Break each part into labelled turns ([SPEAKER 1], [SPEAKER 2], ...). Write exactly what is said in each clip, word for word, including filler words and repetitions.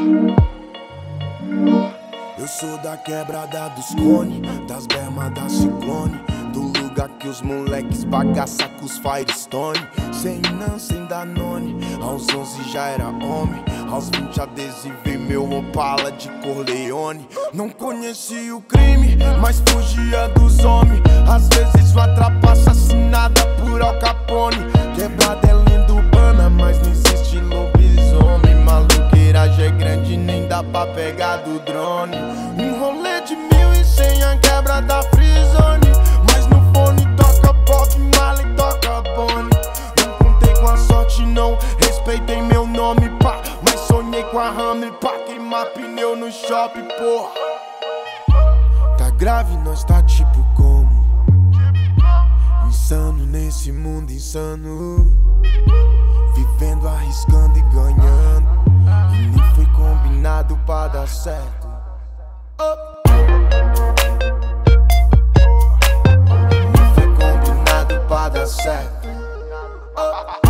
[SPEAKER 1] Eu sou da quebrada dos cone, das bermas da ciclone, do lugar que os moleques bagaça com os Firestone. Sem não, sem Danone, aos onze já era homem, aos vinte adesivei meu Opala de Corleone. Não conheci o crime, mas fugia dos homens, às vezes uma trapaça assinada por Al Capone. Quebrada é lenda urbana, mas não existe lobisomem. Maluqueiragem é grande, nem dá pra pegar do drone. Um rolê de mil e cem, a quebra da Freezone, mas no fone toca Bob Marley, toca Bonnie. Não contei com a sorte não, respeitei meu nome, pá, mas sonhei com a Hammer pra queimar pneu no shopping, porra. Tá grave, nós tá tipo como insano nesse mundo insano, vivendo, arriscando e ganhando, e nem foi combinado pra dar certo. Oh. Nem foi combinado pra dar certo. Oh.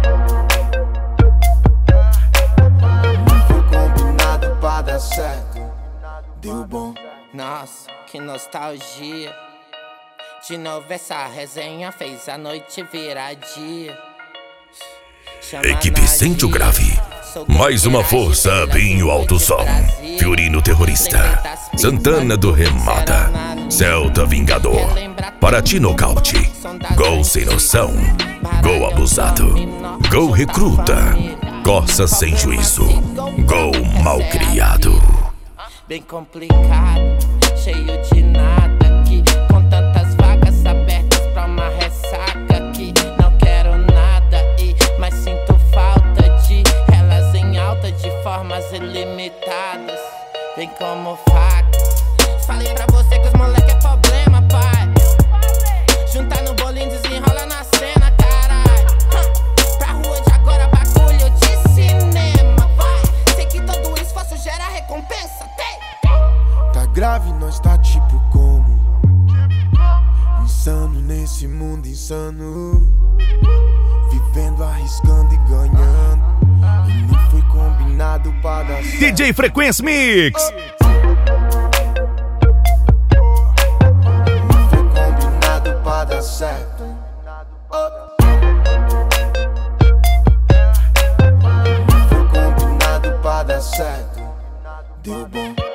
[SPEAKER 1] Nem foi combinado pra dar certo. Deu bom.
[SPEAKER 2] Nossa, que nostalgia. De novo essa resenha fez a noite virar dia. Chama
[SPEAKER 3] Equipe Sente o Grave. Mais uma força bem o alto som. Fiorino Terrorista, Santana do Remada, Celta Vingador, Paraty Nocaute, Gol Sem Noção, Gol Abusado, Gol Recruta, Corsa Sem Juízo, Gol Malcriado.
[SPEAKER 2] Bem complicado, cheio de nada aqui, com tantas vagas abertas pra uma ressaca aqui. Não quero nada e mas sinto falta de elas em alta, de formas ilimitadas, bem como facas. Falei pra você que os moleque é problema, pai. Juntar no bolinho, desenrola na cena, caralho. Pra rua de agora, bagulho de cinema, vai. Sei que todo esforço gera recompensa, tem.
[SPEAKER 1] Tá grave, nós tá tipo como insano nesse mundo insano, vivendo, arriscando e ganhando, e nem foi combinado pra dar certo.
[SPEAKER 4] D J Frequency Mix.
[SPEAKER 1] Nem foi combinado pra dar certo. Nem foi combinado pra dar certo. Deu bom.